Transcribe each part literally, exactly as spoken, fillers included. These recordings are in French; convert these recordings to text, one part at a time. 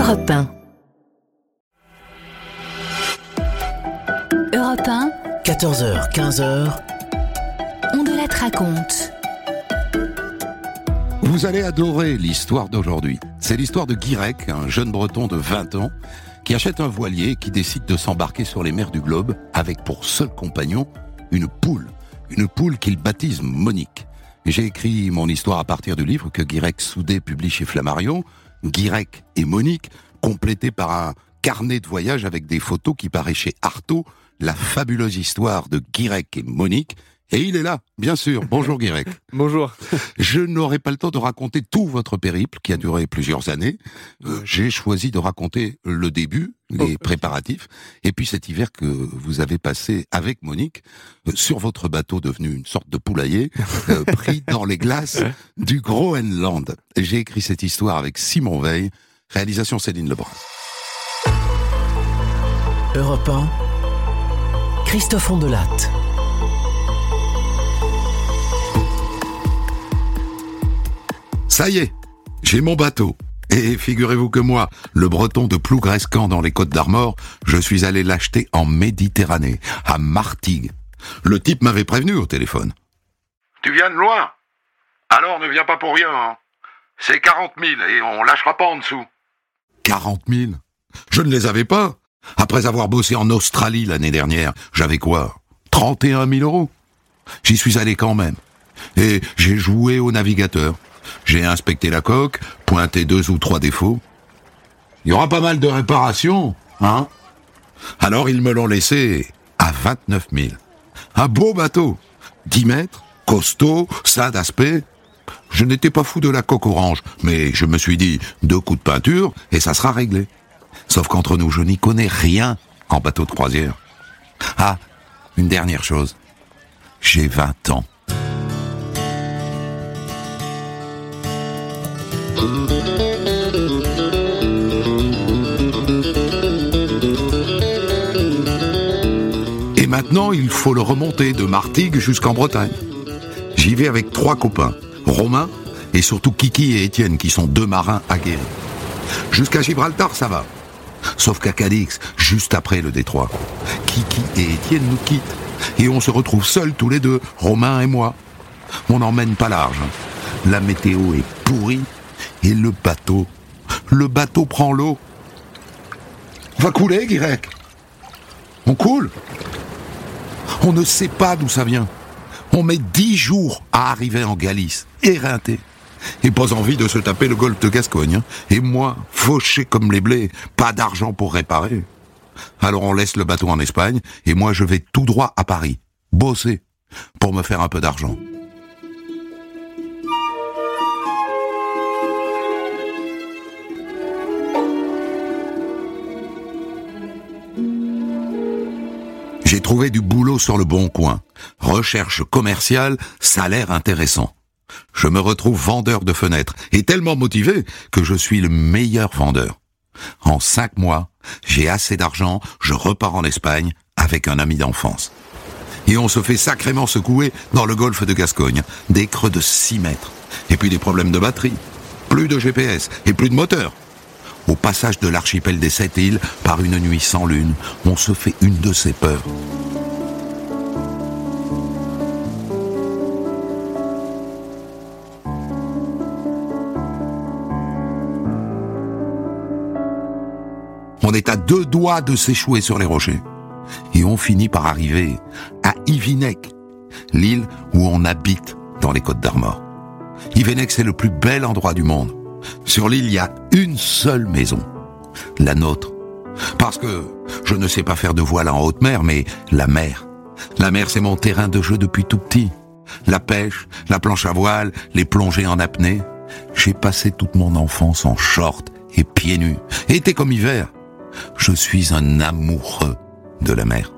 Europe un. Europe un. quatorze heures, quinze heures. On de la te raconte. Vous allez adorer l'histoire d'aujourd'hui. C'est l'histoire de Guirec, un jeune breton de vingt ans, qui achète un voilier et qui décide de s'embarquer sur les mers du globe avec pour seul compagnon une poule. Une poule qu'il baptise Monique. Et j'ai écrit mon histoire à partir du livre que Guirec Soudé publie chez Flammarion, Guirec et Monique, complété par un carnet de voyage avec des photos qui paraît chez Artaud, la fabuleuse histoire de Guirec et Monique. Et il est là, bien sûr. Bonjour Guirec. Bonjour. Je n'aurai pas le temps de raconter tout votre périple, qui a duré plusieurs années. Euh, j'ai choisi de raconter le début, les oh, préparatifs, et puis cet hiver que vous avez passé avec Monique, euh, sur votre bateau devenu une sorte de poulailler, euh, pris dans les glaces du Groenland. J'ai écrit cette histoire avec Simon Veil, réalisation Céline Lebrun. Europe un, Christophe Ondelat. Ça y est, j'ai mon bateau. Et figurez-vous que moi, le breton de Plougrescan dans les Côtes d'Armor, je suis allé l'acheter en Méditerranée, à Martigues. Le type m'avait prévenu au téléphone. Tu viens de loin? Alors ne viens pas pour rien, hein. C'est quarante mille et on lâchera pas en dessous. quarante mille? Je ne les avais pas. Après avoir bossé en Australie l'année dernière, j'avais quoi? trente et un mille euros. J'y suis allé quand même. Et j'ai joué au navigateur. J'ai inspecté la coque, pointé deux ou trois défauts. Il y aura pas mal de réparations, hein? Alors ils me l'ont laissé à vingt-neuf mille. Un beau bateau, dix mètres, costaud, ça d'aspect. Je n'étais pas fou de la coque orange, mais je me suis dit, deux coups de peinture et ça sera réglé. Sauf qu'entre nous, je n'y connais rien en bateau de croisière. Ah, une dernière chose. J'ai vingt ans. Et maintenant, il faut le remonter de Martigues jusqu'en Bretagne. J'y vais avec trois copains, Romain et surtout Kiki et Étienne, qui sont deux marins aguerris. Jusqu'à Gibraltar, ça va. Sauf qu'à Cadix, juste après le détroit, Kiki et Étienne nous quittent. Et on se retrouve seuls tous les deux, Romain et moi. On n'emmène pas large. La météo est pourrie. Et le bateau, le bateau prend l'eau. On va couler, Guirec. On coule. On ne sait pas d'où ça vient. On met dix jours à arriver en Galice, éreinté. Et pas envie de se taper le golfe de Gascogne. Et moi, fauché comme les blés, pas d'argent pour réparer. Alors on laisse le bateau en Espagne, et moi je vais tout droit à Paris, bosser, pour me faire un peu d'argent. J'ai trouvé du boulot sur le Bon Coin. Recherche commerciale, salaire intéressant. Je me retrouve vendeur de fenêtres, et tellement motivé que je suis le meilleur vendeur. En cinq mois, j'ai assez d'argent, je repars en Espagne avec un ami d'enfance. Et on se fait sacrément secouer dans le golfe de Gascogne, des creux de six mètres. Et puis des problèmes de batterie, plus de G P S et plus de moteur. Au passage de l'archipel des Sept Îles, par une nuit sans lune, on se fait une de ces peurs. On est à deux doigts de s'échouer sur les rochers. Et on finit par arriver à Ivinec, l'île où on habite dans les Côtes d'Armor. Ivinec, c'est le plus bel endroit du monde. Sur l'île, il y a une seule maison, la nôtre. Parce que je ne sais pas faire de voile en haute mer, mais la mer. La mer, c'est mon terrain de jeu depuis tout petit. La pêche, la planche à voile, les plongées en apnée. J'ai passé toute mon enfance en short et pieds nus, été comme hiver. Je suis un amoureux de la mer.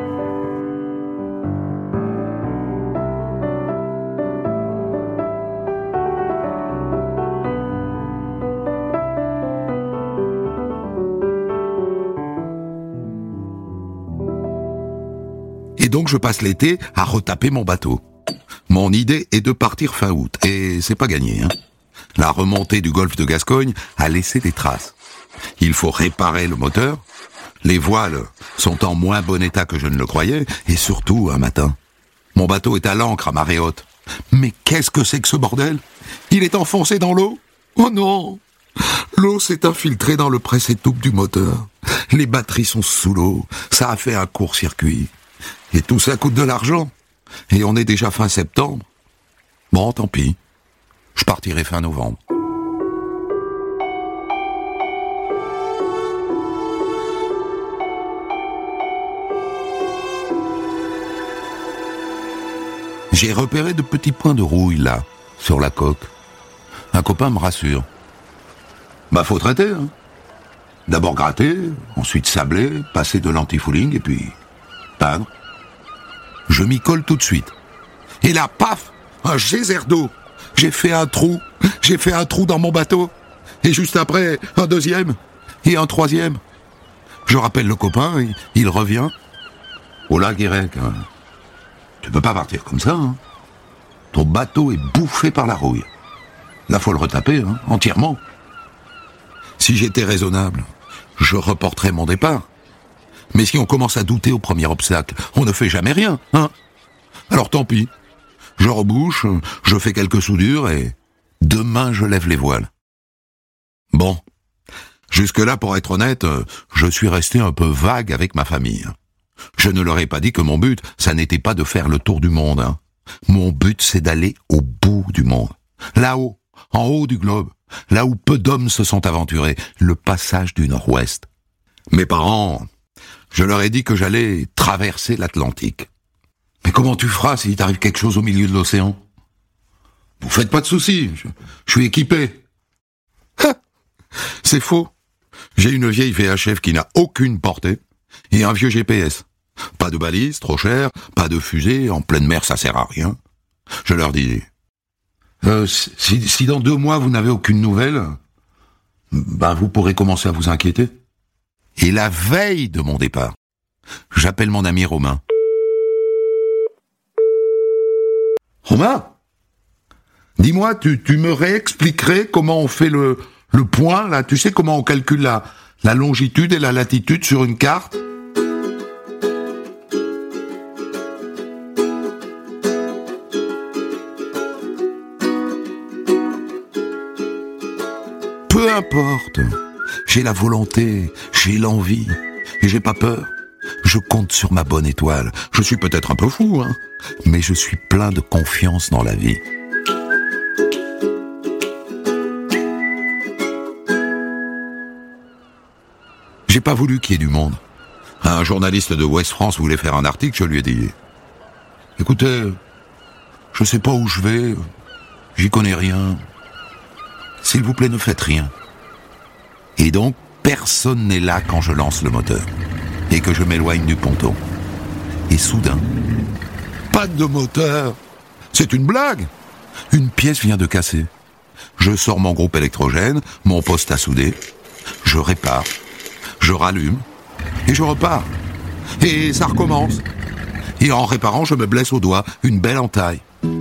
Et donc je passe l'été à retaper mon bateau. Mon idée est de partir fin août, et c'est pas gagné, hein. La remontée du golfe de Gascogne a laissé des traces. Il faut réparer le moteur. Les voiles sont en moins bon état que je ne le croyais. Et surtout, un matin, mon bateau est à l'ancre à marée haute. Mais qu'est-ce que c'est que ce bordel? Il est enfoncé dans l'eau? Oh non! L'eau s'est infiltrée dans le presse-étoupe du moteur. Les batteries sont sous l'eau. Ça a fait un court-circuit. Et tout ça coûte de l'argent. Et on est déjà fin septembre. Bon, tant pis. Je partirai fin novembre. J'ai repéré de petits points de rouille, là, sur la coque. Un copain me rassure. Bah, faut traiter, hein. D'abord gratter, ensuite sabler, passer de l'antifouling, et puis peindre. Je m'y colle tout de suite. Et là, paf, un geyser d'eau. J'ai fait un trou, j'ai fait un trou dans mon bateau. Et juste après, un deuxième, et un troisième. Je rappelle le copain, il, il revient. Oh là, Guérec, hein. Tu peux pas partir comme ça, hein. Ton bateau est bouffé par la rouille. Là, faut le retaper, hein, entièrement. Si j'étais raisonnable, je reporterais mon départ. Mais si on commence à douter au premier obstacle, on ne fait jamais rien, hein. Alors tant pis. Je rebouche, je fais quelques soudures et demain je lève les voiles. Bon. Jusque-là, pour être honnête, je suis resté un peu vague avec ma famille. Je ne leur ai pas dit que mon but, ça n'était pas de faire le tour du monde, hein. Mon but, c'est d'aller au bout du monde. Là-haut, en haut du globe, là où peu d'hommes se sont aventurés, le passage du Nord-Ouest. Mes parents, je leur ai dit que j'allais traverser l'Atlantique. Mais comment tu feras s'il t'arrive quelque chose au milieu de l'océan? Vous faites pas de soucis, je, je suis équipé. Ha! C'est faux. J'ai une vieille V H F qui n'a aucune portée et un vieux G P S. Pas de balise, trop cher, pas de fusée, en pleine mer ça sert à rien. Je leur dis, euh, si, si dans deux mois vous n'avez aucune nouvelle, ben vous pourrez commencer à vous inquiéter. Et la veille de mon départ, j'appelle mon ami Romain. Romain, dis-moi, tu, tu me réexpliquerais comment on fait le, le point, là, tu sais comment on calcule la, la longitude et la latitude sur une carte? Peu importe, j'ai la volonté, j'ai l'envie, et j'ai pas peur. Je compte sur ma bonne étoile. Je suis peut-être un peu fou, hein, mais je suis plein de confiance dans la vie. J'ai pas voulu qu'il y ait du monde. Un journaliste de Ouest France voulait faire un article, je lui ai dit « Écoutez, je sais pas où je vais, j'y connais rien. S'il vous plaît, ne faites rien. » Et donc, personne n'est là quand je lance le moteur et que je m'éloigne du ponton. Et soudain, pas de moteur. C'est une blague. Une pièce vient de casser. Je sors mon groupe électrogène, mon poste à souder. Je répare. Je rallume. Et je repars. Et ça recommence. Et en réparant, je me blesse au doigt. Une belle entaille.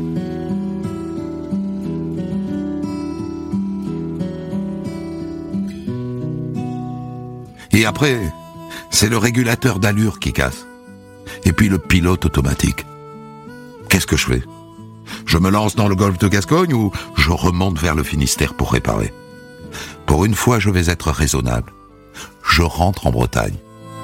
Et après, c'est le régulateur d'allure qui casse. Et puis le pilote automatique. Qu'est-ce que je fais? Je me lance dans le golfe de Gascogne ou je remonte vers le Finistère pour réparer? Pour une fois, je vais être raisonnable. Je rentre en Bretagne.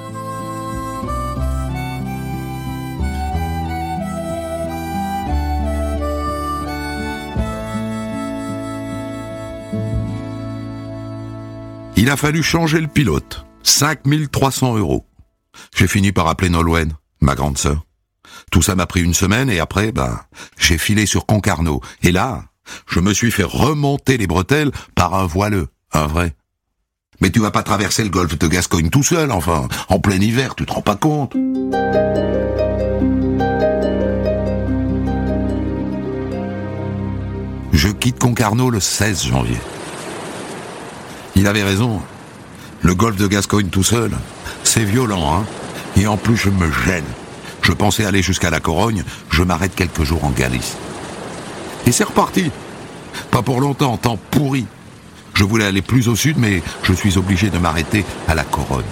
Il a fallu changer le pilote. cinq mille trois cents euros. J'ai fini par appeler Nolwenn, ma grande sœur. Tout ça m'a pris une semaine et après, ben, j'ai filé sur Concarneau. Et là, je me suis fait remonter les bretelles par un voileux, un vrai. Mais tu vas pas traverser le golfe de Gascogne tout seul, enfin, en plein hiver, tu te rends pas compte. Je quitte Concarneau le seize janvier. Il avait raison. Le golfe de Gascogne tout seul, c'est violent, hein. Et en plus, je me gêne. Je pensais aller jusqu'à la Corogne, je m'arrête quelques jours en Galice. Et c'est reparti. Pas pour longtemps, temps pourri. Je voulais aller plus au sud, mais je suis obligé de m'arrêter à la Corogne.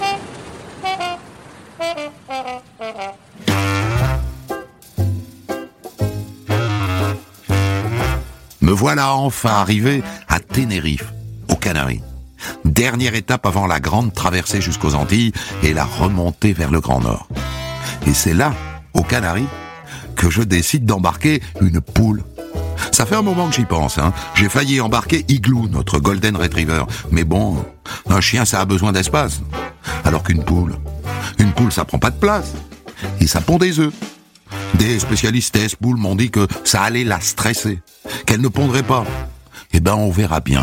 Me voilà enfin arrivé à Tenerife, aux Canaries. Dernière étape avant la grande traversée jusqu'aux Antilles et la remontée vers le Grand Nord. Et c'est là, aux Canaries, que je décide d'embarquer une poule. Ça fait un moment que j'y pense, hein. J'ai failli embarquer Igloo, notre Golden Retriever. Mais bon, un chien, ça a besoin d'espace. Alors qu'une poule, une poule, ça prend pas de place. Et ça pond des œufs. Des spécialistes test poules m'ont dit que ça allait la stresser, qu'elle ne pondrait pas. Eh ben, on verra bien.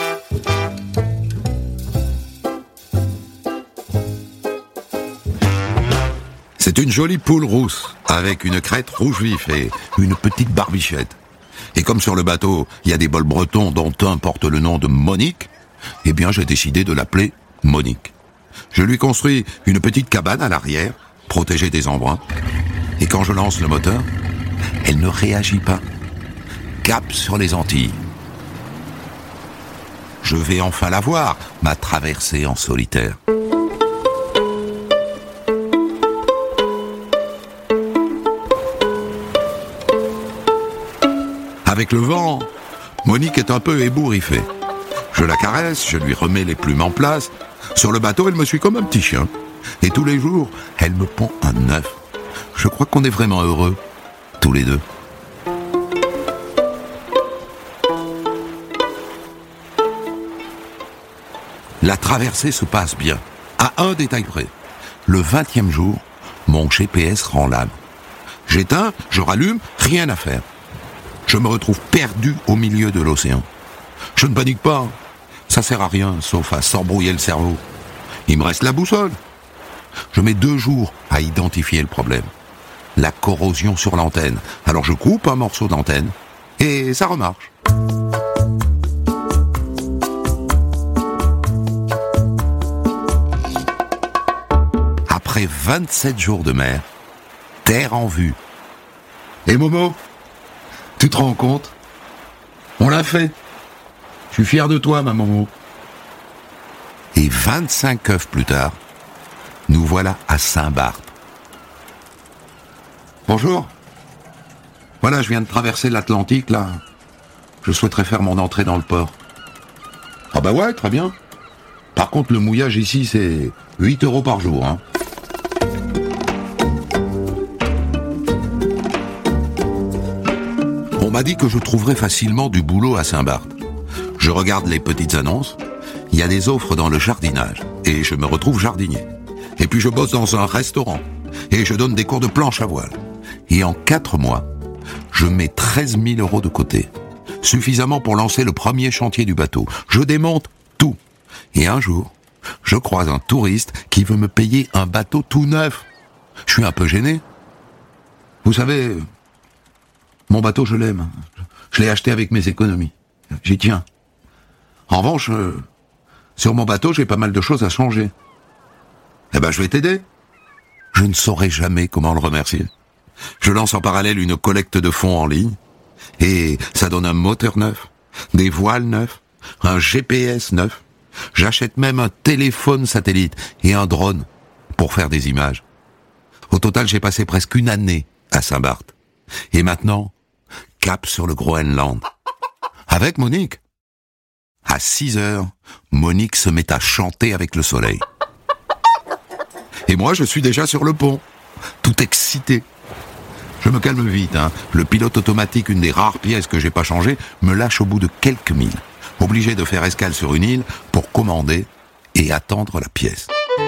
C'est une jolie poule rousse, avec une crête rouge vif et une petite barbichette. Et comme sur le bateau, il y a des bols bretons dont un porte le nom de Monique, eh bien j'ai décidé de l'appeler Monique. Je lui construis une petite cabane à l'arrière, protégée des embruns. Et quand je lance le moteur, elle ne réagit pas. Cap sur les Antilles. Je vais enfin la voir, ma traversée en solitaire. Avec le vent, Monique est un peu ébouriffée. Je la caresse, je lui remets les plumes en place. Sur le bateau, elle me suit comme un petit chien. Et tous les jours, elle me pond un œuf. Je crois qu'on est vraiment heureux, tous les deux. La traversée se passe bien, à un détail près. Le vingtième jour, mon G P S rend l'âme. J'éteins, je rallume, rien à faire. Je me retrouve perdu au milieu de l'océan. Je ne panique pas, ça sert à rien, sauf à s'embrouiller le cerveau. Il me reste la boussole. Je mets deux jours à identifier le problème. La corrosion sur l'antenne. Alors je coupe un morceau d'antenne et ça remarche. Après vingt-sept jours de mer, terre en vue. Et Momo, tu te rends compte? On l'a fait. Je suis fier de toi, ma Momo. Et vingt-cinq œufs plus tard, nous voilà à Saint-Barth. Bonjour. Voilà, je viens de traverser l'Atlantique, là. Je souhaiterais faire mon entrée dans le port. Ah bah ouais, très bien. Par contre, le mouillage ici, c'est huit euros par jour, hein. On m'a dit que je trouverais facilement du boulot à Saint-Barth. Je regarde les petites annonces. Il y a des offres dans le jardinage. Et je me retrouve jardinier. Et puis je bosse dans un restaurant. Et je donne des cours de planche à voile. Et en quatre mois, je mets treize mille euros de côté. Suffisamment pour lancer le premier chantier du bateau. Je démonte tout. Et un jour, je croise un touriste qui veut me payer un bateau tout neuf. Je suis un peu gêné. Vous savez, mon bateau, je l'aime. Je l'ai acheté avec mes économies. J'y tiens. En revanche, euh, sur mon bateau, j'ai pas mal de choses à changer. Eh ben, je vais t'aider. Je ne saurai jamais comment le remercier. Je lance en parallèle une collecte de fonds en ligne, et ça donne un moteur neuf, des voiles neufs, un G P S neuf. J'achète même un téléphone satellite et un drone pour faire des images. Au total, j'ai passé presque une année à Saint-Barth. Et maintenant, cap sur le Groenland. Avec Monique. À six heures, Monique se met à chanter avec le soleil. Et moi, je suis déjà sur le pont, tout excité. Je me calme vite, hein. Le pilote automatique, une des rares pièces que j'ai pas changées, me lâche au bout de quelques milles. Obligé de faire escale sur une île pour commander et attendre la pièce.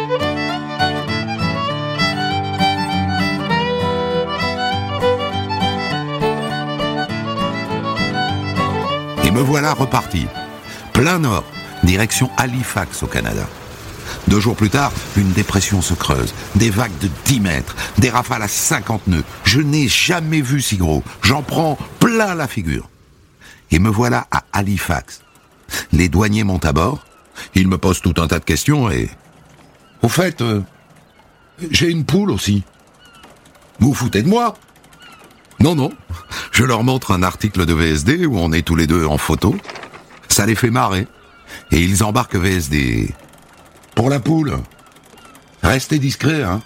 Et me voilà reparti. Plein nord, direction Halifax au Canada. Deux jours plus tard, une dépression se creuse. Des vagues de dix mètres, des rafales à cinquante nœuds. Je n'ai jamais vu si gros. J'en prends plein la figure. Et me voilà à Halifax. Les douaniers montent à bord. Ils me posent tout un tas de questions et... Au fait, euh, j'ai une poule aussi. Vous vous foutez de moi? Non, non. Je Je leur montre un article de V S D où on est tous les deux en photo. Ça les fait marrer. Et ils embarquent V S D. Pour la poule. Restez discrets, hein.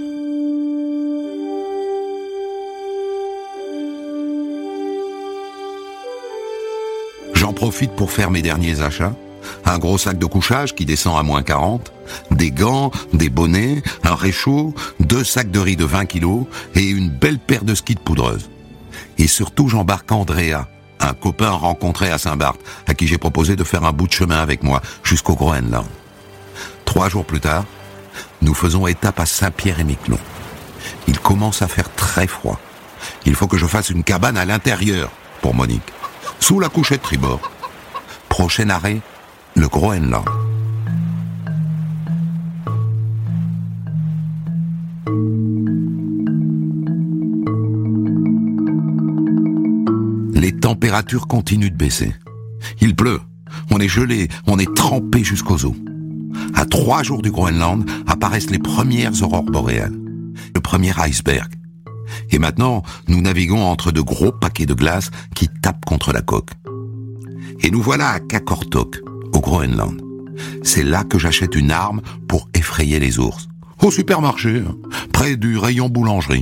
J'en profite pour faire mes derniers achats. Un gros sac de couchage qui descend à moins quarante, des gants, des bonnets, un réchaud, deux sacs de riz de vingt kilos et une belle paire de skis de poudreuse. Et surtout, j'embarque Andrea, un copain rencontré à Saint-Barth, à qui j'ai proposé de faire un bout de chemin avec moi jusqu'au Groenland. Trois jours plus tard, nous faisons étape à Saint-Pierre-et-Miquelon. Il commence à faire très froid. Il faut que je fasse une cabane à l'intérieur pour Monique, sous la couchette tribord. Prochain arrêt, le Groenland. Les températures continuent de baisser. Il pleut, on est gelé, on est trempé jusqu'aux os. À trois jours du Groenland apparaissent les premières aurores boréales. Le premier iceberg. Et maintenant, nous naviguons entre de gros paquets de glace qui tapent contre la coque. Et nous voilà à Qaqortoq, au Groenland. C'est là que j'achète une arme pour effrayer les ours. Au supermarché, près du rayon boulangerie.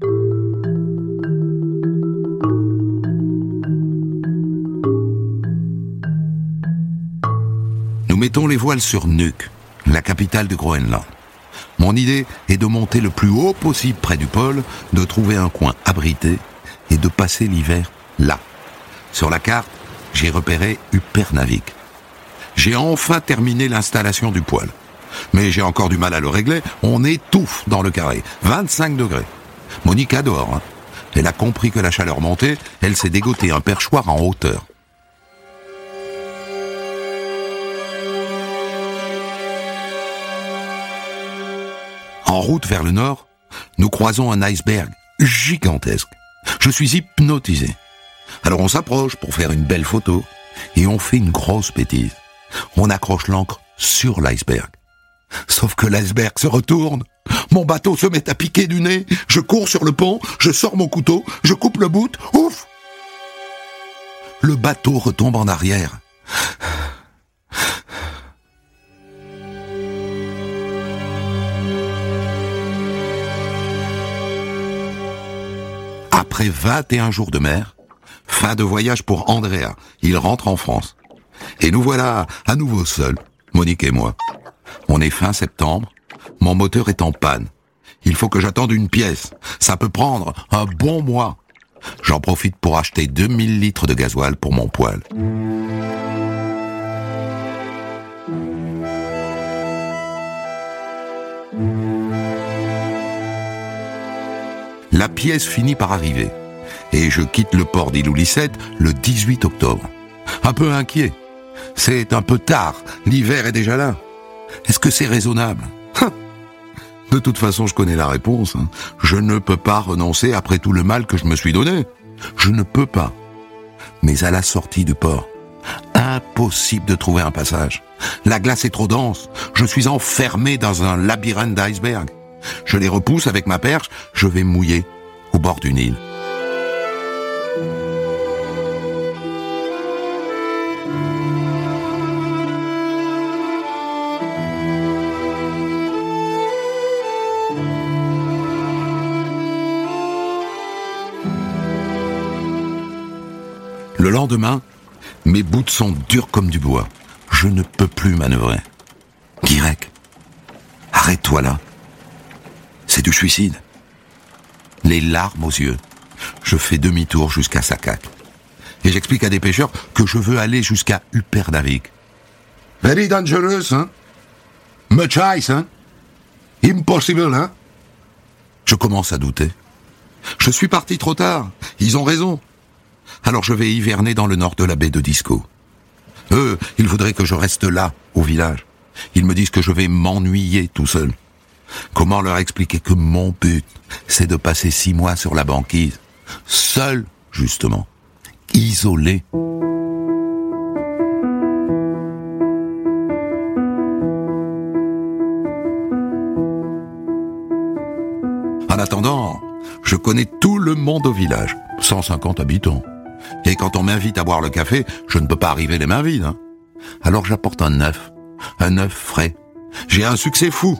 Nous mettons les voiles sur Nuuk, la capitale du Groenland. Mon idée est de monter le plus haut possible près du pôle, de trouver un coin abrité et de passer l'hiver là. Sur la carte, j'ai repéré Upernavik. J'ai enfin terminé l'installation du poêle. Mais j'ai encore du mal à le régler, on étouffe dans le carré, vingt-cinq degrés. Monique adore, hein. Elle a compris que la chaleur montait, elle s'est dégoté un perchoir en hauteur. En route vers le nord, nous croisons un iceberg gigantesque. Je suis hypnotisé. Alors on s'approche pour faire une belle photo et on fait une grosse bêtise. On accroche l'ancre sur l'iceberg. Sauf que l'iceberg se retourne. Mon bateau se met à piquer du nez. Je cours sur le pont, je sors mon couteau, je coupe le bout. Ouf! Le bateau retombe en arrière. Après vingt et un jours de mer, fin de voyage pour Andrea. Il rentre en France. Et nous voilà à nouveau seuls, Monique et moi. On est fin septembre, mon moteur est en panne. Il faut que j'attende une pièce. Ça peut prendre un bon mois. J'en profite pour acheter deux mille litres de gasoil pour mon poêle. La pièce finit par arriver. Et je quitte le port d'Ilulissat le dix-huit octobre. Un peu inquiet. C'est un peu tard. L'hiver est déjà là. Est-ce que c'est raisonnable? De toute façon, je connais la réponse. Je ne peux pas renoncer après tout le mal que je me suis donné. Je ne peux pas. Mais à la sortie du port, impossible de trouver un passage. La glace est trop dense. Je suis enfermé dans un labyrinthe d'iceberg. Je les repousse avec ma perche. Je vais mouiller au bord d'une île. Le lendemain, mes bouts sont durs comme du bois. Je ne peux plus manœuvrer. Guirec, arrête-toi là. C'est du suicide. Les larmes aux yeux. Je fais demi-tour jusqu'à Sakak. Et j'explique à des pêcheurs que je veux aller jusqu'à Upernavik. Very dangerous, hein? Much ice, hein? Impossible, hein? Je commence à douter. Je suis parti trop tard. Ils ont raison. Alors je vais hiverner dans le nord de la baie de Disco. Eux, il faudrait que je reste là, au village. Ils me disent que je vais m'ennuyer tout seul. Comment leur expliquer que mon but, c'est de passer six mois sur la banquise, seul, justement, isolé. En attendant, je connais tout le monde au village. cent cinquante habitants. Et quand on m'invite à boire le café, je ne peux pas arriver les mains vides. Hein. Alors j'apporte un œuf, un œuf frais. J'ai un succès fou.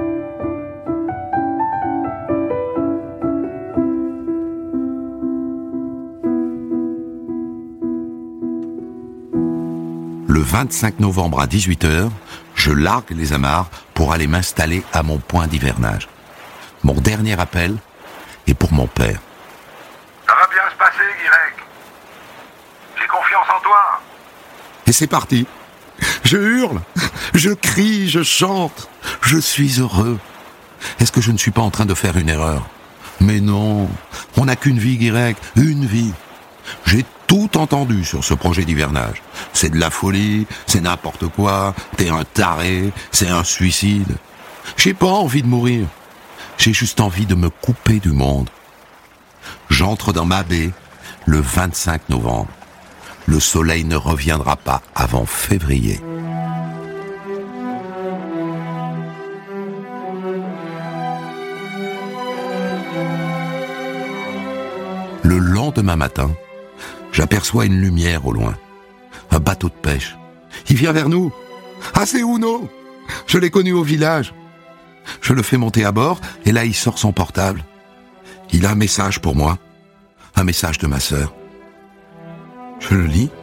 Le vingt-cinq novembre à dix-huit heures, je largue les amarres pour aller m'installer à mon point d'hivernage. Mon dernier appel est pour mon père. Ça va bien se passer, Guirec. J'ai confiance en toi. Et c'est parti. Je hurle, je crie, je chante. Je suis heureux. Est-ce que je ne suis pas en train de faire une erreur? Mais non, on n'a qu'une vie, Guirec, une vie. J'ai tout entendu sur ce projet d'hivernage. C'est de la folie, c'est n'importe quoi, t'es un taré, c'est un suicide. J'ai pas envie de mourir. J'ai juste envie de me couper du monde. J'entre dans ma baie le vingt-cinq novembre. Le soleil ne reviendra pas avant février. Le lendemain matin, j'aperçois une lumière au loin. Un bateau de pêche. Il vient vers nous. Ah, c'est Uno. Je l'ai connu au village. Je le fais monter à bord et là, il sort son portable. Il a un message pour moi. Un message de ma sœur. Je le lis.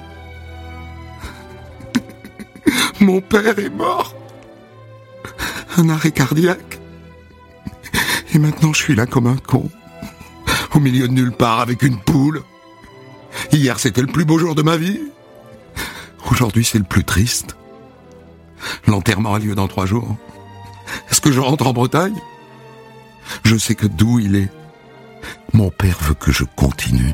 Mon père est mort. Un arrêt cardiaque. Et maintenant, je suis là comme un con. Au milieu de nulle part avec une poule. Hier, c'était le plus beau jour de ma vie. Aujourd'hui, c'est le plus triste. L'enterrement a lieu dans trois jours. Est-ce que je rentre en Bretagne? Je sais que d'où il est, mon père veut que je continue.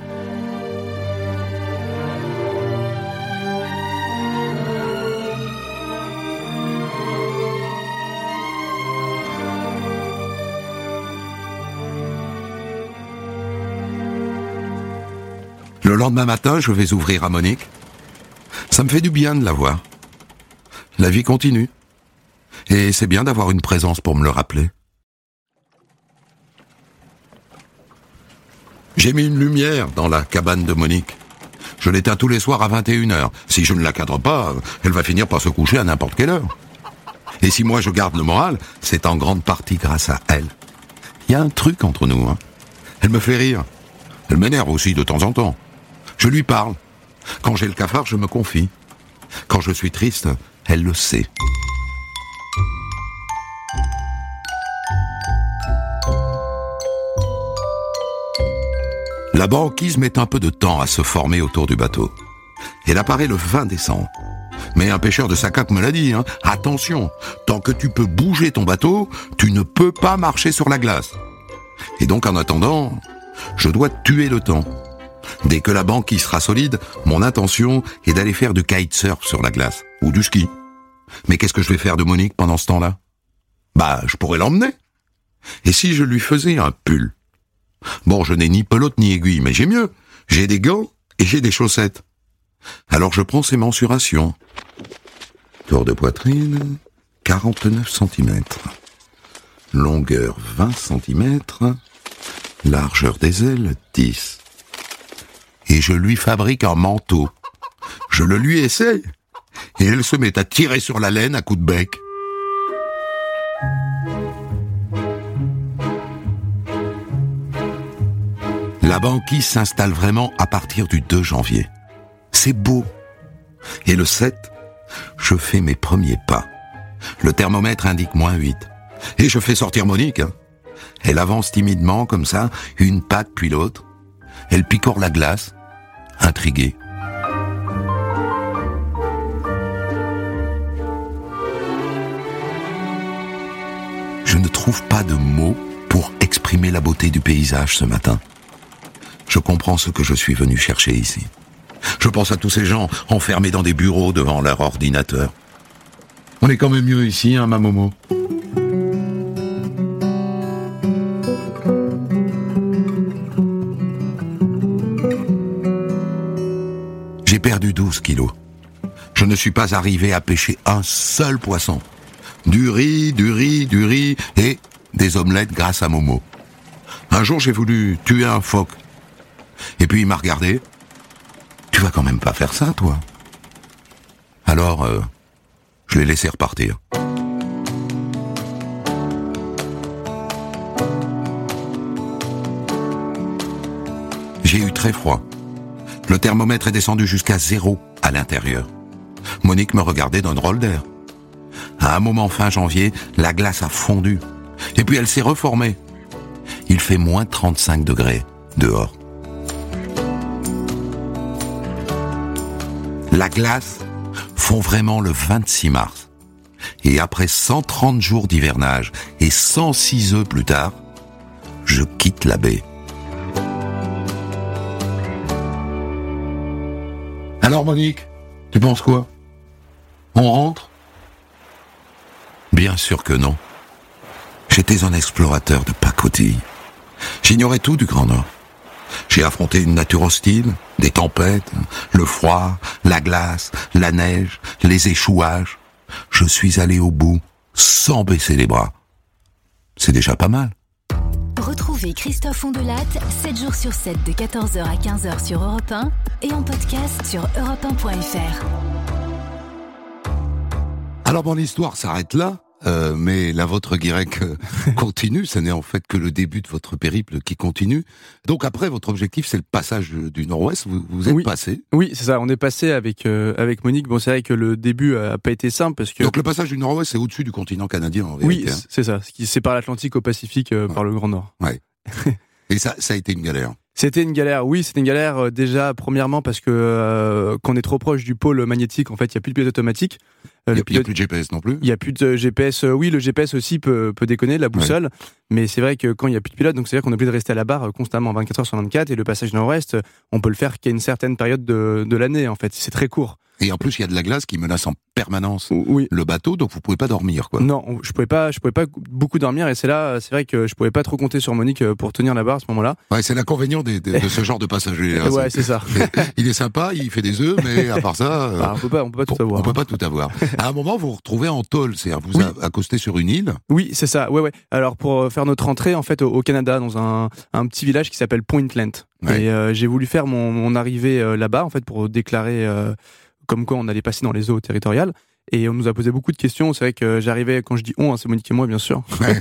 Le lendemain matin, je vais ouvrir à Monique. Ça me fait du bien de la voir. La vie continue. Et c'est bien d'avoir une présence pour me le rappeler. J'ai mis une lumière dans la cabane de Monique. Je l'éteins tous les soirs à vingt et une heures. Si je ne la cadre pas, elle va finir par se coucher à n'importe quelle heure. Et si moi je garde le moral, c'est en grande partie grâce à elle. Il y a un truc entre nous, hein. Elle me fait rire. Elle m'énerve aussi de temps en temps. Je lui parle. Quand j'ai le cafard, je me confie. Quand je suis triste, elle le sait. La banquise met un peu de temps à se former autour du bateau. Elle apparaît le vingt décembre. Mais un pêcheur de Sacac me l'a dit, hein. Attention, tant que tu peux bouger ton bateau, tu ne peux pas marcher sur la glace. Et donc en attendant, je dois tuer le temps. Dès que la banquise sera solide, mon intention est d'aller faire du kitesurf sur la glace, ou du ski. Mais qu'est-ce que je vais faire de Monique pendant ce temps-là? Bah, je pourrais l'emmener. Et si je lui faisais un pull? Bon, je n'ai ni pelote ni aiguille, mais j'ai mieux. J'ai des gants et j'ai des chaussettes. Alors je prends ces mensurations. Tour de poitrine, quarante-neuf centimètres. Longueur, vingt centimètres. Largeur des ailes, dix. Et je lui fabrique un manteau. Je le lui essaye. Et elle se met à tirer sur la laine à coups de bec. La banquise s'installe vraiment à partir du deux janvier. C'est beau. Et le sept, je fais mes premiers pas. Le thermomètre indique moins huit. Et je fais sortir Monique. Hein. Elle avance timidement comme ça, une patte puis l'autre. Elle picore la glace, intriguée. Je ne trouve pas de mots pour exprimer la beauté du paysage ce matin. Je comprends ce que je suis venu chercher ici. Je pense à tous ces gens enfermés dans des bureaux devant leur ordinateur. On est quand même mieux ici, hein, ma Momo? J'ai perdu douze kilos. Je ne suis pas arrivé à pêcher un seul poisson. Du riz, du riz, du riz et des omelettes grâce à Momo. Un jour, j'ai voulu tuer un phoque. Et puis il m'a regardé. Tu vas quand même pas faire ça, toi. Alors, euh, je l'ai laissé repartir. J'ai eu très froid. Le thermomètre est descendu jusqu'à zéro à l'intérieur. Monique me regardait d'un drôle d'air. À un moment fin janvier, la glace a fondu. Et puis elle s'est reformée. Il fait moins trente-cinq degrés dehors. La glace fond vraiment le vingt-six mars. Et après cent trente jours d'hivernage et cent six œufs plus tard, je quitte la baie. Alors Monique, tu penses quoi? On rentre? Bien sûr que non. J'étais un explorateur de pacotille. J'ignorais tout du Grand Nord. J'ai affronté une nature hostile, des tempêtes, le froid, la glace, la neige, les échouages. Je suis allé au bout, sans baisser les bras. C'est déjà pas mal. Retrouvez Christophe Ondelat, sept jours sur sept de quatorze heures à quinze heures sur Europe un et en podcast sur europe un point f r. Alors mon histoire s'arrête là, euh, mais la vôtre Guirec euh, continue. Ce n'est en fait que le début de votre périple qui continue. Donc après, votre objectif, c'est le passage du Nord-Ouest. Vous, vous êtes oui. passé. Oui, c'est ça. On est passé avec euh, avec Monique. Bon, c'est vrai que le début a pas été simple parce que. Donc le passage du Nord-Ouest, c'est au-dessus du continent canadien en vérité. Oui, c'est ça. Ce qui sépare l'Atlantique au Pacifique euh, ouais. par le Grand Nord. Ouais. Et ça, ça a été une galère. C'était une galère, oui, c'était une galère euh, déjà premièrement parce que euh, qu'on est trop proche du pôle magnétique, en fait, il y a plus de pilote automatique. Euh, il n'y a, pilote... a plus de G P S non plus. Il y a plus de G P S. Euh, oui, le G P S aussi peut peut déconner, la boussole, ouais. Mais c'est vrai que quand il y a plus de pilote, donc c'est à dire qu'on est obligé de rester à la barre constamment vingt-quatre heures sur vingt-quatre et le passage nord-ouest, on peut le faire qu'à une certaine période de de l'année en fait, c'est très court. Et en plus, il y a de la glace qui menace en permanence oui. le bateau, donc vous pouvez pas dormir, quoi. Non, je pouvais pas, je pouvais pas beaucoup dormir, et c'est là, c'est vrai que je pouvais pas trop compter sur Monique pour tenir la barre à ce moment-là. Ouais, c'est l'inconvénient de, de, de ce genre de passager. Hein, ouais, c'est, c'est ça. Il est sympa, il fait des œufs, mais à part ça, bah, on peut pas, on peut pas tout avoir. On peut pas tout avoir. À un moment, vous vous retrouvez en tôle, c'est-à-dire vous oui. accostez sur une île. Oui, c'est ça. Ouais, ouais. Alors pour faire notre entrée, en fait, au, au Canada, dans un, un petit village qui s'appelle Pointland. Ouais. Et euh, j'ai voulu faire mon, mon arrivée euh, là-bas, en fait, pour déclarer. Euh, comme quoi on allait passer dans les eaux territoriales, et on nous a posé beaucoup de questions. C'est vrai que j'arrivais, quand je dis on, hein, c'est Monique et moi bien sûr, ouais.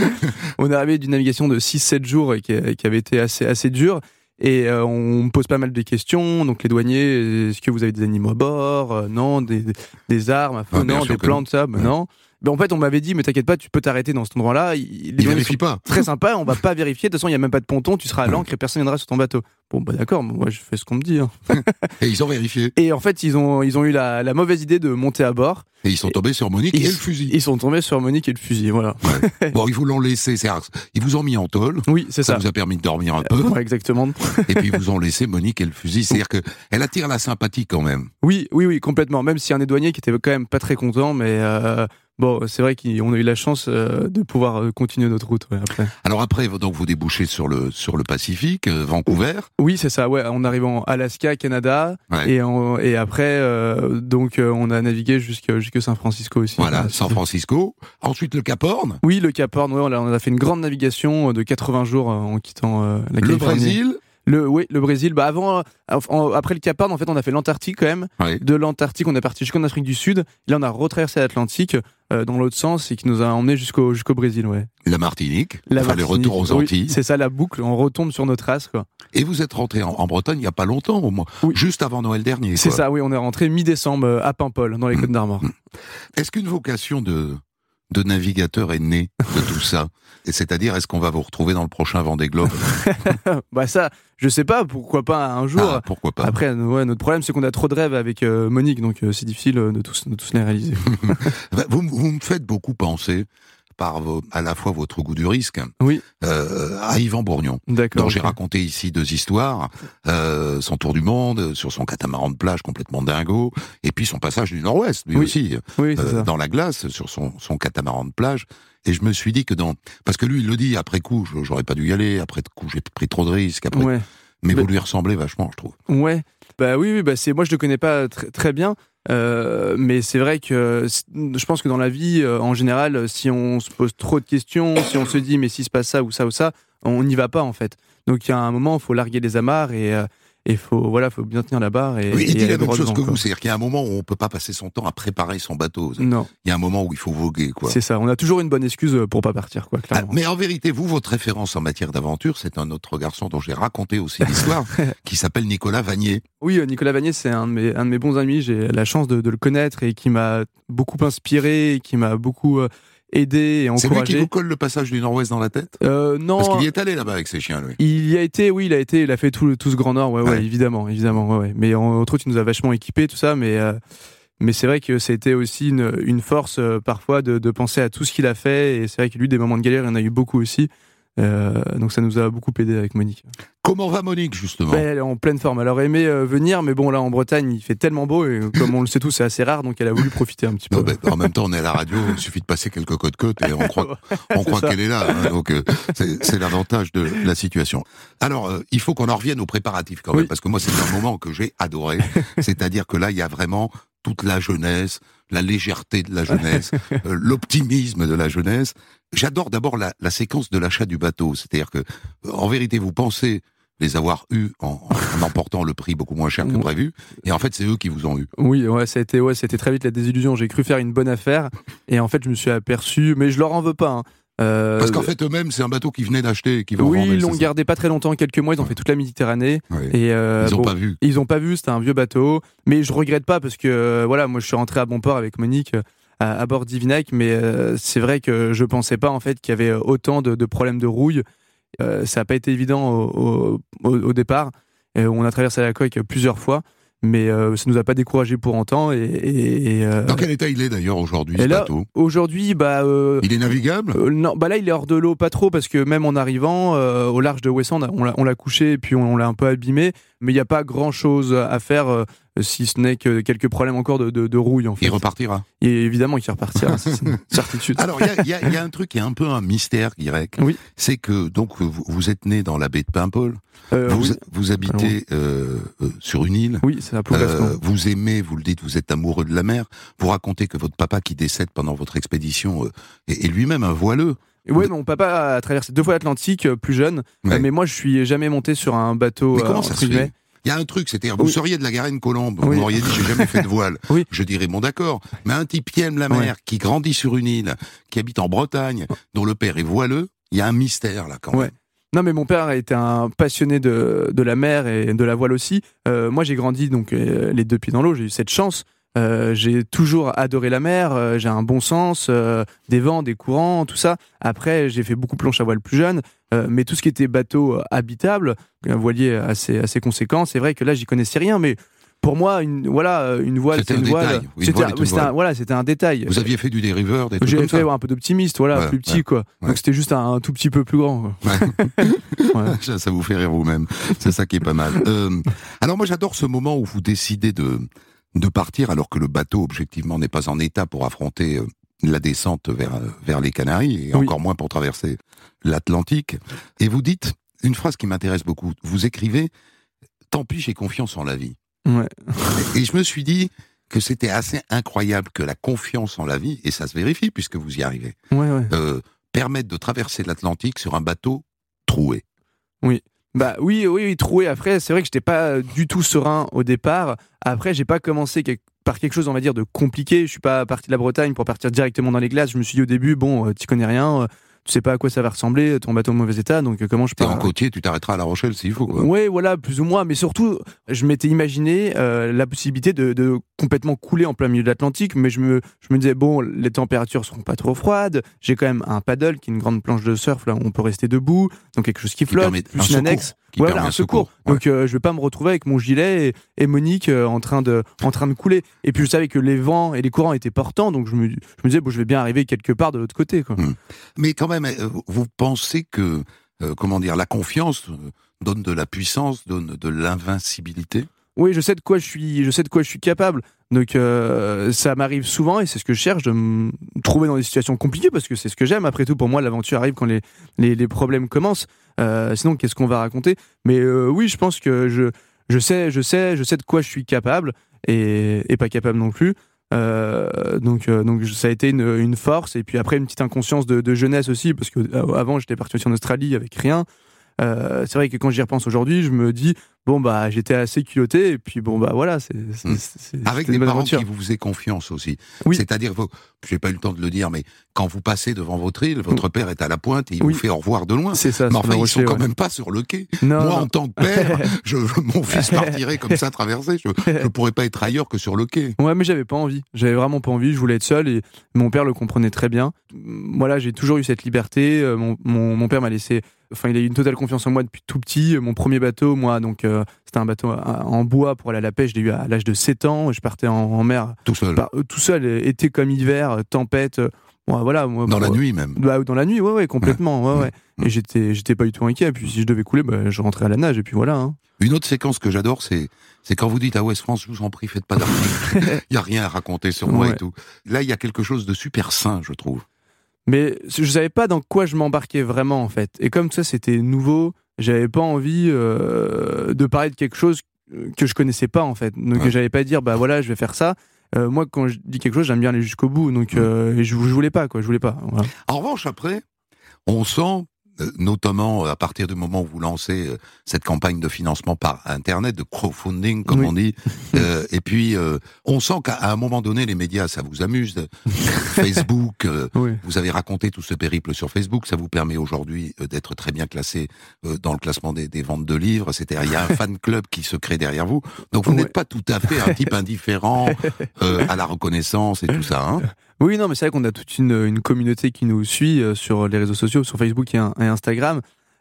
On est arrivé d'une navigation de six sept jours qui, qui avait été assez, assez dure, et euh, on me pose pas mal de questions. Donc les douaniers, est-ce que vous avez des animaux à bord? euh, Non. Des, des armes à feu? Ah, non. Des plantes? Ça ouais. Non. Ben en fait, on m'avait dit, mais t'inquiète pas, tu peux t'arrêter dans cet endroit-là. Il ne vérifie pas. Très sympa, on va pas vérifier. De toute façon, il y a même pas de ponton, tu seras à l'ancre et personne viendra sur ton bateau. Bon, bah d'accord, moi je fais ce qu'on me dit. Hein. Et ils ont vérifié. Et en fait, ils ont, ils ont eu la, la mauvaise idée de monter à bord. Et ils sont tombés et, sur Monique et, et le fusil. Ils sont tombés sur Monique et le fusil, voilà. Ouais. Bon, ils vous l'ont laissé, c'est rare. Ils vous ont mis en tôle. Oui, c'est ça. Ça vous a permis de dormir un peu. Euh, ouais, exactement. Et puis ils vous ont laissé Monique et le fusil. C'est-à-dire que elle attire la sympathie quand même. Oui, oui, oui, complètement. Même s'il y a un des douaniers qui était quand même pas très content, mais. Euh... Bon, c'est vrai qu'on a eu la chance euh, de pouvoir continuer notre route ouais, après. Alors après, donc vous débouchez sur le sur le Pacifique, euh, Vancouver. Oui, c'est ça. Ouais, on arrive en Alaska, Canada, ouais. et en, et après, euh, donc euh, on a navigué jusqu'à jusqu'à San Francisco aussi. Voilà, San Francisco. Ensuite le Cap Horn. Oui, le Cap Horn. Ouais, on a, on a fait une grande navigation de quatre-vingts jours en quittant euh, la Californie. Le Brésil. Le oui, le Brésil. Bah avant, euh, après le Cap Horn, en fait, on a fait l'Antarctique quand même. Oui. De l'Antarctique, on est parti jusqu'en Afrique du Sud. Là, on a retraversé l'Atlantique euh, dans l'autre sens et qui nous a emmenés jusqu'au jusqu'au Brésil, ouais. La Martinique. La enfin, Martinique. Les retours aux Antilles. Oui, c'est ça la boucle. On retombe sur nos traces, quoi. Et vous êtes rentré en, en Bretagne il y a pas longtemps, au moins, oui. Juste avant Noël dernier. C'est quoi. ça. Oui, on est rentré mi-décembre à Paimpol, dans les Côtes d'Armor. Est-ce qu'une vocation de de navigateur est née de tout ça? Et c'est-à-dire, est-ce qu'on va vous retrouver dans le prochain Vendée Globe? Bah ça, je sais pas, pourquoi pas un jour. Ah, pourquoi pas. Après, ouais, notre problème, c'est qu'on a trop de rêves avec euh, Monique, donc euh, c'est difficile euh, de tous, de tous les réaliser. vous, vous me faites beaucoup penser, par vos, à la fois votre goût du risque, oui. euh, à Yvan Bourgnon, D'accord, dont okay. j'ai raconté ici deux histoires, euh, son tour du monde, sur son catamaran de plage complètement dingo, et puis son passage du Nord-Ouest, lui oui. aussi, oui, euh, dans la glace, sur son, son catamaran de plage. Et je me suis dit que dans... Parce que lui, il le dit, après coup, j'aurais pas dû y aller, après coup, j'ai pris trop de risques, après... Ouais. Mais bah, vous lui ressemblez vachement, je trouve. Ouais, bah oui, oui bah c'est... moi je le connais pas tr- très bien, euh, mais c'est vrai que je pense que dans la vie, euh, en général, si on se pose trop de questions, si on se dit mais si se passe ça ou ça ou ça, on n'y va pas en fait. Donc il y a un moment, il faut larguer les amarres et euh, et faut voilà, faut bien tenir la barre. Et, oui, il dit et la même chose devant, que quoi. vous, c'est-à-dire qu'il y a un moment où on peut pas passer son temps à préparer son bateau. Non. Il y a un moment où il faut voguer, quoi. C'est ça. On a toujours une bonne excuse pour pas partir, quoi. Clairement. Ah, mais en vérité, vous, votre référence en matière d'aventure, c'est un autre garçon dont j'ai raconté aussi l'histoire, qui s'appelle Nicolas Vanier. Oui, Nicolas Vanier, c'est un de mes un de mes bons amis. J'ai la chance de, de le connaître et qui m'a beaucoup inspiré, et qui m'a beaucoup euh, aidé et encouragé. C'est lui qui vous colle le passage du Nord-Ouest dans la tête ? euh, Non. Parce qu'il y est allé là-bas avec ses chiens, lui. Il y a été, oui, il a été, il a fait tout, tout ce Grand Nord, ouais, ouais, ouais. évidemment, évidemment, ouais, ouais. Mais entre autres, il nous a vachement équipés, tout ça, mais euh, mais c'est vrai que c'était aussi une, une force euh, parfois de, de penser à tout ce qu'il a fait, et c'est vrai que lui, des moments de galère, il y en a eu beaucoup aussi. Euh, donc ça nous a beaucoup aidé avec Monique. Comment va Monique, justement ? Ben, elle est en pleine forme. Elle aurait aimé euh, venir, mais bon, là en Bretagne, il fait tellement beau, et comme on le sait tous, c'est assez rare, donc elle a voulu profiter un petit peu. Non, ben, en même temps, on est à la radio, il suffit de passer quelques côtes-côtes et on croit, on croit qu'elle est là. Hein, donc euh, c'est, c'est l'avantage de la situation. Alors, euh, il faut qu'on en revienne aux préparatifs quand même, oui. Parce que moi, c'est un moment que j'ai adoré. C'est-à-dire que là, il y a vraiment toute la jeunesse, la légèreté de la jeunesse, euh, l'optimisme de la jeunesse. J'adore d'abord la, la séquence de l'achat du bateau. C'est-à-dire que, en vérité, vous pensez les avoir eus en, en emportant le prix beaucoup moins cher que prévu, et en fait, c'est eux qui vous ont eu. Oui, ouais, ça a été, ouais, c'était très vite la désillusion. J'ai cru faire une bonne affaire, et en fait, je me suis aperçu, mais je leur en veux pas. Hein. Euh, Parce qu'en fait, eux-mêmes, c'est un bateau qu'ils venaient d'acheter et qu'ils vont oui, rendre. Oui, ils l'ont gardé pas très longtemps, quelques mois. Ils ont fait toute la Méditerranée. Oui. Et euh, ils ont bon, pas vu. Ils ont pas vu. C'était un vieux bateau, mais je regrette pas parce que euh, voilà, moi, je suis rentré à bon port avec Monique euh, à, à bord d'Ivinac, mais euh, c'est vrai que je pensais pas en fait qu'il y avait autant de, de problèmes de rouille. Euh, ça a pas été évident au, au, au départ. Et on a traversé la coque plusieurs fois. Mais euh, ça nous a pas découragé pour autant. Et, et, et euh... Dans quel état il est d'ailleurs aujourd'hui, ce là, bateau ? Aujourd'hui, bah, euh, il est navigable ? euh, Non, bah là il est hors de l'eau, pas trop, parce que même en arrivant euh, au large de Ouessant, on l'a, on l'a couché et puis on, on l'a un peu abîmé. Mais il y a pas grand chose à faire, euh, si ce n'est que quelques problèmes encore de, de, de rouille. En fait. Il repartira. Et évidemment, il repartira, c'est une certitude. Alors il y a, y, a, y a un truc qui est un peu un mystère grec. Oui. C'est que donc vous, vous êtes né dans la baie de Paimpol. Euh, vous, oui. vous habitez euh, euh, sur une île. Oui, c'est à Plougascon. Euh, vous aimez, vous le dites, vous êtes amoureux de la mer. Vous racontez que votre papa qui décède pendant votre expédition euh, est, est lui-même un voileux. Oui, mon papa a traversé deux fois l'Atlantique, euh, plus jeune. Ouais. Euh, mais moi, je suis jamais monté sur un bateau. Mais comment euh, ça se fait ? Il y a un truc, c'est-à-dire, vous oui. seriez de la Garenne-Colombe, oui. vous m'auriez dit, j'ai jamais fait de voile. Oui. Je dirais, bon d'accord, mais un type qui aime la mer, ouais. qui grandit sur une île, qui habite en Bretagne, dont le père est voileux, il y a un mystère là quand ouais. même. Non, mais mon père était un passionné de, de la mer et de la voile aussi. Euh, moi, j'ai grandi donc euh, les deux pieds dans l'eau, j'ai eu cette chance. Euh, j'ai toujours adoré la mer, euh, j'ai un bon sens, euh, des vents, des courants, tout ça. Après, j'ai fait beaucoup de planche à voile plus jeune, euh, mais tout ce qui était bateau euh, habitable, un voilier assez, assez conséquent, c'est vrai que là, j'y connaissais rien, mais pour moi, une, voilà, une voile, c'était c'est une un voile. Détail. Une c'était, voile un, c'était, un, voilà, c'était un détail. Vous aviez fait du dériveur, des trucs J'ai comme fait ça. Ouais, un peu d'optimiste, voilà, ouais, plus petit, ouais, quoi. ouais. Donc c'était juste un, un tout petit peu plus grand. Quoi. Ouais. ouais. ça, ça vous fait rire vous-même. C'est ça qui est pas mal. Euh, alors moi, j'adore ce moment où vous décidez de de partir alors que le bateau, objectivement, n'est pas en état pour affronter euh, la descente vers vers les Canaries et oui. encore moins pour traverser l'Atlantique. Et vous dites une phrase qui m'intéresse beaucoup. Vous écrivez « Tant pis, j'ai confiance en la vie ». Ouais. Et je me suis dit que c'était assez incroyable que la confiance en la vie, et ça se vérifie puisque vous y arrivez, ouais, ouais. Euh, permette de traverser l'Atlantique sur un bateau troué. Oui. Bah oui, oui, oui, troué. Après, c'est vrai que j'étais pas du tout serein au départ. Après, j'ai pas commencé quelque, par quelque chose, on va dire, de compliqué. Je suis pas parti de la Bretagne pour partir directement dans les glaces. Je me suis dit au début, bon, euh, tu connais rien, euh, tu sais pas à quoi ça va ressembler, ton bateau en mauvais état, donc euh, comment je peux... T'es en côtier, tu t'arrêteras à La Rochelle s'il faut, quoi. Ouais, voilà, plus ou moins. Mais surtout, je m'étais imaginé euh, la possibilité de, de complètement couler en plein milieu de l'Atlantique, mais je me, je me disais, bon, les températures seront pas trop froides, j'ai quand même un paddle qui est une grande planche de surf, là où on peut rester debout, donc quelque chose qui, qui flotte, plus une annexe. Qui voilà, un secours. secours. Ouais. Donc euh, je vais pas me retrouver avec mon gilet et, et Monique euh, en train de en train de couler. Et puis je savais que les vents et les courants étaient portants, donc je me je me disais bon, je vais bien arriver quelque part de l'autre côté, quoi. Mmh. Mais quand même, vous pensez que euh, comment dire, la confiance donne de la puissance, donne de l'invincibilité? Oui, je sais de quoi je suis, je sais de quoi je suis capable. Donc euh, ça m'arrive souvent et c'est ce que je cherche, de me trouver dans des situations compliquées parce que c'est ce que j'aime. Après tout, pour moi, l'aventure arrive quand les les, les problèmes commencent. Euh, sinon, qu'est-ce qu'on va raconter? Mais euh, oui, je pense que je je sais, je sais, je sais de quoi je suis capable et, et pas capable non plus. Euh, donc, euh, donc ça a été une, une force. Et puis après, une petite inconscience de, de jeunesse aussi, parce que euh, avant, j'étais parti aussi en Australie avec rien. Euh, c'est vrai que quand j'y repense aujourd'hui, je me dis bon bah j'étais assez culotté et puis bon bah voilà c'est, c'est, mmh. c'est avec des parents aventure. Qui vous faisaient confiance aussi. Oui. C'est-à-dire, faut, j'ai pas eu le temps de le dire, mais quand vous passez devant votre île, votre oui. père est à la pointe et il oui. vous fait au revoir de loin. C'est ça. Mais enfin, ils rocher, sont quand ouais. même pas sur le quai. Non, Moi, non. en tant que père, je, mon fils partirait comme ça traversé. Je, je pourrais pas être ailleurs que sur le quai. Ouais, mais j'avais pas envie. J'avais vraiment pas envie. Je voulais être seul et mon père le comprenait très bien. Voilà, j'ai toujours eu cette liberté. Mon, mon, mon père m'a laissé. Enfin, il a eu une totale confiance en moi depuis tout petit. Mon premier bateau, moi, donc euh, c'était un bateau en bois pour aller à la pêche. Je l'ai eu à l'âge de sept ans. Je partais en, en mer. Tout seul. Par, euh, tout seul, été comme hiver, tempête. Euh, bon, voilà. Moi, dans pour, la nuit même. Bah, dans la nuit, ouais, ouais, complètement, ouais, ouais. ouais. Et j'étais, j'étais pas du tout inquiet. Et puis si je devais couler, bah, je rentrais à la nage. Et puis voilà. Hein. Une autre séquence que j'adore, c'est, c'est quand vous dites à Ouest France, je vous en prie, faites pas d'article. Il y a rien à raconter sur moi ouais. et tout. Là, il y a quelque chose de super sain, je trouve. Mais je savais pas dans quoi je m'embarquais vraiment en fait. Et comme ça c'était nouveau, j'avais pas envie euh, de parler de quelque chose que je connaissais pas en fait. Donc ouais. j'allais pas dire bah voilà je vais faire ça. Euh, moi quand je dis quelque chose j'aime bien aller jusqu'au bout. Donc euh, je, je voulais pas quoi, je voulais pas. Voilà. En revanche après, on sent notamment à partir du moment où vous lancez euh, cette campagne de financement par Internet, de crowdfunding, comme oui. on dit, euh, et puis euh, on sent qu'à un moment donné, les médias, ça vous amuse. Facebook, euh, oui. vous avez raconté tout ce périple sur Facebook, ça vous permet aujourd'hui euh, d'être très bien classé euh, dans le classement des, des ventes de livres, c'est-à-dire il y a un fan club qui se crée derrière vous, donc vous oui. n'êtes pas tout à fait un type indifférent euh, à la reconnaissance et tout ça, hein. Oui, non, mais c'est vrai qu'on a toute une, une communauté qui nous suit euh, sur les réseaux sociaux, sur Facebook et, un, et Instagram.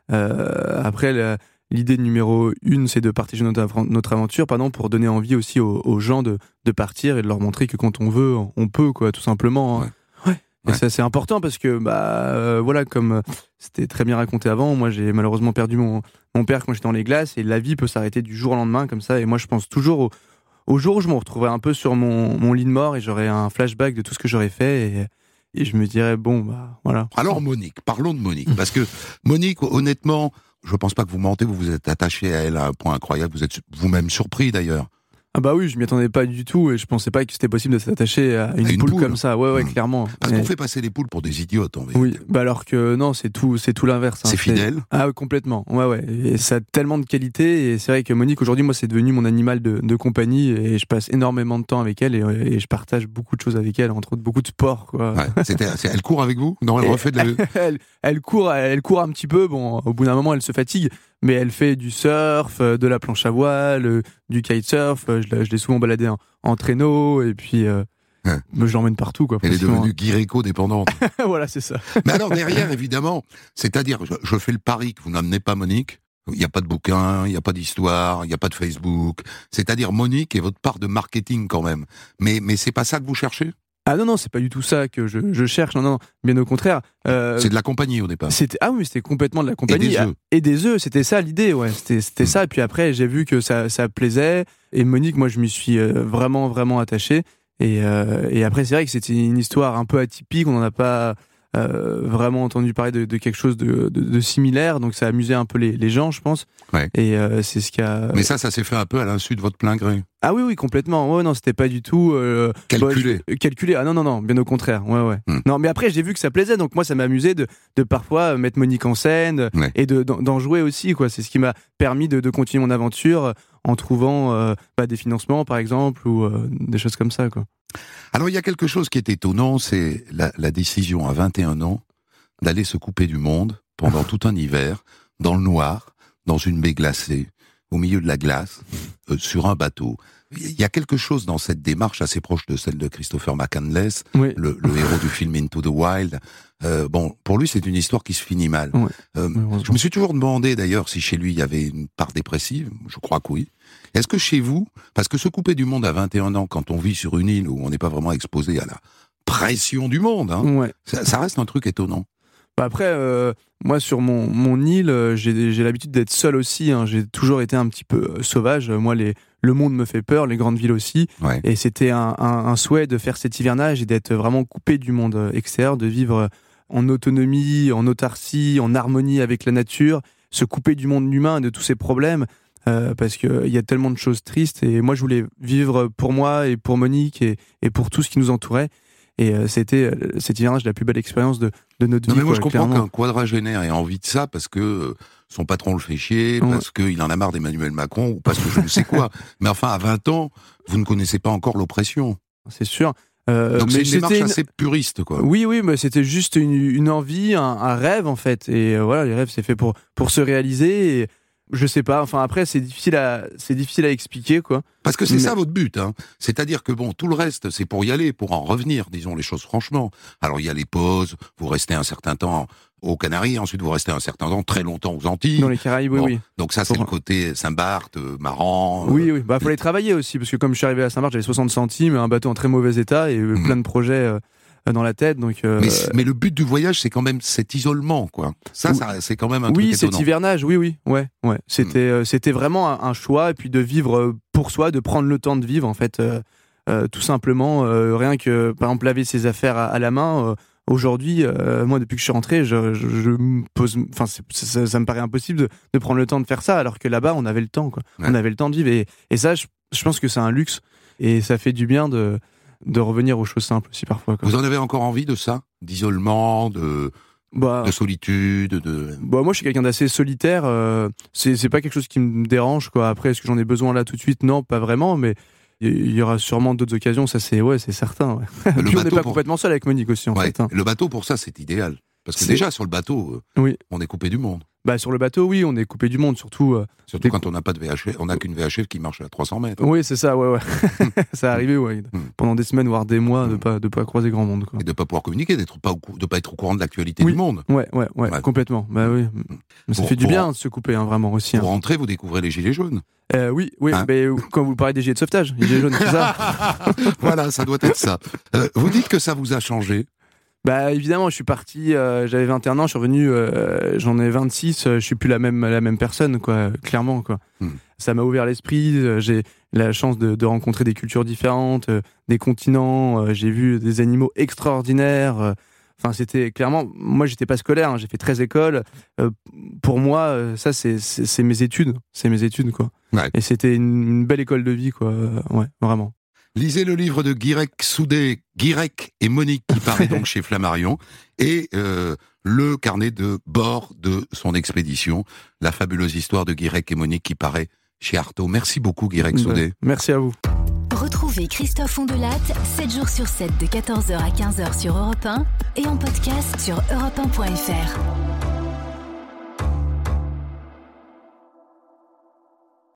Euh, après, la, l'idée numéro une, c'est de partager notre, notre aventure, pardon, pour donner envie aussi aux, aux gens de, de partir et de leur montrer que quand on veut, on peut, quoi, tout simplement. Hein. Ouais. ouais. Et ouais. ça, c'est important parce que, bah, euh, voilà, comme c'était très bien raconté avant, moi, j'ai malheureusement perdu mon, mon père quand j'étais dans les glaces et la vie peut s'arrêter du jour au lendemain comme ça. Et moi, je pense toujours au Au jour où je me retrouverai un peu sur mon, mon lit de mort et j'aurai un flashback de tout ce que j'aurais fait et, et je me dirais, bon, bah, voilà. Alors, Monique, parlons de Monique. Parce que, Monique, honnêtement, je pense pas que vous mentez, vous vous êtes attaché à elle à un point incroyable. Vous êtes vous-même surpris, d'ailleurs. Ah bah oui, je m'y attendais pas du tout et je pensais pas que c'était possible de s'attacher à une, à une poule, poule comme ça. Ouais, ouais, mmh. clairement. Parce et... qu'on fait passer les poules pour des idiotes, en vérité. Oui, bah alors que non, c'est tout, c'est tout l'inverse. Hein. C'est fidèle. C'est... Ah oui, complètement. Ouais, ouais. Et ça a tellement de qualité et c'est vrai que Monique, aujourd'hui, moi, c'est devenu mon animal de, de compagnie et je passe énormément de temps avec elle et, et je partage beaucoup de choses avec elle, entre autres beaucoup de sport, quoi. Ouais, c'était, elle court avec vous? Non, elle et refait de la... elle, elle court, elle court un petit peu. Bon, au bout d'un moment, elle se fatigue. Mais elle fait du surf, de la planche à voile, du kitesurf. Je, je l'ai souvent baladée en, en traîneau et puis euh, ouais. je l'emmène partout, quoi. Elle est devenue Guireco dépendante. Voilà, c'est ça. Mais alors derrière, évidemment, c'est-à-dire, je, je fais le pari que vous n'amenez pas Monique. Il n'y a pas de bouquin, il n'y a pas d'histoire, il n'y a pas de Facebook. C'est-à-dire Monique est votre part de marketing quand même. Mais mais c'est pas ça que vous cherchez? Ah non, non, c'est pas du tout ça que je, je cherche, non, non, bien au contraire. Euh, c'est de la compagnie au départ. C'était, ah oui, c'était complètement de la compagnie. Et des œufs. Et des œufs, c'était ça l'idée, ouais, c'était, c'était mmh. ça. Et puis après, j'ai vu que ça, ça plaisait. Et Monique, moi, je m'y suis vraiment, vraiment attaché. Et, euh, et après, c'est vrai que c'était une histoire un peu atypique, on n'en a pas euh, vraiment entendu parler de, de quelque chose de, de, de similaire, donc ça a amusé un peu les, les gens, je pense. Ouais. Et euh, c'est ce qui a... Mais ça, ça s'est fait un peu à l'insu de votre plein gré. Ah oui, oui, complètement. Ouais, non, c'était pas du tout euh, calculé. Bah, calculé. Ah non, non, non, bien au contraire. Ouais, ouais. Mmh. Non, mais après, j'ai vu que ça plaisait, donc moi, ça m'amusait de, de parfois mettre Monique en scène ouais. et de, d'en jouer aussi, quoi. C'est ce qui m'a permis de, de continuer mon aventure en trouvant euh, bah, des financements, par exemple, ou euh, des choses comme ça, quoi. Alors, il y a quelque chose qui est étonnant, c'est la, la décision à vingt et un ans d'aller se couper du monde pendant tout un hiver, dans le noir, dans une baie glacée, au milieu de la glace, euh, sur un bateau. Il y a quelque chose dans cette démarche assez proche de celle de Christopher McCandless, oui. le, le héros du film Into the Wild. Euh, bon, pour lui, c'est une histoire qui se finit mal. Ouais. Euh, je me suis toujours demandé, d'ailleurs, si chez lui, il y avait une part dépressive. Je crois que oui. Est-ce que chez vous, parce que se couper du monde à vingt et un ans, quand on vit sur une île où on n'est pas vraiment exposé à la pression du monde, hein, ouais. ça, ça reste un truc étonnant. Bah après, euh, moi sur mon, mon île, j'ai, j'ai l'habitude d'être seul aussi. Hein. J'ai toujours été un petit peu euh, sauvage. Moi, les, le monde me fait peur, les grandes villes aussi. Ouais. Et c'était un, un, un souhait de faire cet hivernage et d'être vraiment coupé du monde extérieur, de vivre en autonomie, en autarcie, en harmonie avec la nature, se couper du monde humain et de tous ses problèmes. euh, parce que il y a tellement de choses tristes et moi je voulais vivre pour moi et pour Monique et, et pour tout ce qui nous entourait. Et euh, c'était cet hivernage la plus belle expérience de, de notre non vie. Mais moi quoi, je comprends clairement. qu'un quadragénaire ait envie de ça parce que euh, son patron le fait chier, Ouais. parce qu'il en a marre d'Emmanuel Macron ou parce que je ne sais quoi. Mais enfin, à vingt ans, vous ne connaissez pas encore l'oppression. C'est sûr. Euh, Donc mais c'est une démarche c'était une- assez puriste, quoi. Oui, oui, mais c'était juste une, une envie, un, un rêve en fait. Et euh, voilà, les rêves, c'est fait pour pour se réaliser. Et je sais pas. Enfin après, c'est difficile à c'est difficile à expliquer quoi. Parce que c'est Mais- ça votre but, hein. C'est-à-dire que bon, tout le reste, c'est pour y aller, pour en revenir, disons les choses franchement. Alors il y a les pauses, vous restez un certain temps aux Canaries, ensuite vous restez un certain temps, très longtemps aux Antilles. Dans les Caraïbes, oui, Bon, oui. Donc ça, c'est Pour- le côté Saint-Barth, euh, marrant. euh, Oui, oui. Bah, fallait travailler aussi, parce que comme je suis arrivé à Saint-Marc, j'avais soixante centimes, un bateau en très mauvais état et euh, Mhm. plein de projets euh, dans la tête. Donc, euh, Mais, c- mais le but du voyage, c'est quand même cet isolement, quoi. Ça, Oui. ça c'est quand même un oui, truc cet étonnant. hivernage, oui, oui, ouais, ouais. C'était, euh, c'était vraiment un, un choix, et puis de vivre euh, pour soi, de prendre le temps de vivre, en fait, euh, euh, tout simplement. euh, rien que, par exemple, laver ses affaires à, à la main. euh, Aujourd'hui, euh, moi, depuis que je suis rentré, je, je, je me pose, enfin, c'est- ça, ça me paraît impossible de, de prendre le temps de faire ça, alors que là-bas, on avait le temps, quoi. Ouais. On avait le temps de vivre, et, et ça, je, je pense que c'est un luxe, et ça fait du bien de, de revenir aux choses simples aussi parfois, quoi. Vous en avez encore envie de ça? D'isolement, de, Bah, de solitude, de... Bah moi je suis quelqu'un d'assez solitaire, euh, c'est c'est pas quelque chose qui me dérange quoi. Après est-ce que j'en ai besoin là tout de suite? Non, pas vraiment, mais il y aura sûrement d'autres occasions, ça c'est ouais, c'est certain. Ouais. Le Puis on n'est bateau pas pour- complètement seul avec Monique aussi en Ouais, fait. Hein. le bateau, pour ça, c'est idéal. Parce que C'est- déjà, sur le bateau, euh, Oui. on est coupé du monde. Bah sur le bateau oui, on est coupé du monde surtout. euh, Surtout Des- quand on n'a pas de V H F, on n'a qu'une V H F qui marche à trois cents mètres. Oui c'est ça, ouais ouais. Ça arrivé ouais. Mm. Pendant des semaines voire des mois de Mm. pas de pas croiser grand monde quoi. Et de pas pouvoir communiquer, d'être pas au cou- de pas être au courant de l'actualité Oui. du monde. Ouais ouais ouais, Ouais. complètement. Bah oui. Mais ça Pour- fait du pour- bien de se couper hein, vraiment aussi. Pour Hein. rentrer, vous découvrez les gilets jaunes. Euh, oui oui. Hein Mais quand vous parlez des gilets de sauvetage, les gilets jaunes c'est ça. Voilà, ça doit être ça. Euh, vous dites que ça vous a changé. Bah évidemment, je suis parti, euh, j'avais vingt et un ans, je suis revenu, euh, j'en ai vingt-six, euh, je suis plus la même la même personne quoi, clairement quoi. Hmm. Ça m'a ouvert l'esprit, euh, j'ai la chance de, de rencontrer des cultures différentes, euh, des continents, euh, j'ai vu des animaux extraordinaires. euh, Enfin, c'était clairement, moi j'étais pas scolaire, hein, j'ai fait treize écoles. Euh, pour moi, euh, ça c'est, c'est c'est mes études, c'est mes études quoi. Ouais. Et c'était une, une belle école de vie quoi, euh, ouais, vraiment. Lisez le livre de Guirec Soudé, Guirec et Monique, qui paraît donc chez Flammarion, et euh, le carnet de bord de son expédition, la fabuleuse histoire de Guirec et Monique, qui paraît chez Artaud. Merci beaucoup, Guirec Soudé. Bah, merci à vous. Retrouvez Christophe Ondelat sept jours sur sept de quatorze heures à quinze heures sur Europe un et en podcast sur europe un point f r.